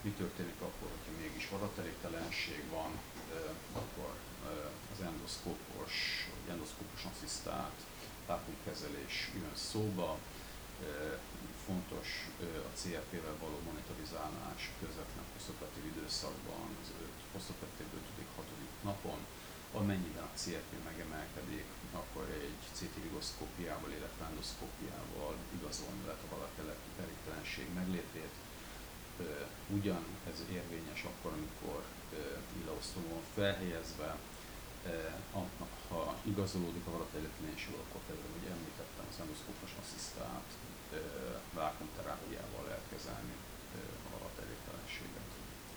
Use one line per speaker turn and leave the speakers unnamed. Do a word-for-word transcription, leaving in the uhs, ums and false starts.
mi történik akkor, hogyha mégis varatelégtelenség van, akkor az endoszkópos, vagy endoszkópos asszisztált tápunkkezelés jön szóba. Fontos a cé er pé-vel való monitorizálás közvetlen posztoperatív időszakban, az öt posztoperatív ötödik hatodik napon. Amennyiben a cé er pé megemelkedik, akkor egy cé té rigoszkópiával, illetve endoszkópiával igazolni lehet a varatelégtelenség meglétét. Ugyan ez érvényes akkor, amikor ileosztó van felhelyezve, ha igazolódik a varatelégtelenség, akkor például, ahogy említettem, az endoszkópos asszisztált vákuumterápiával lehet kezelni a varatelégtelenséget.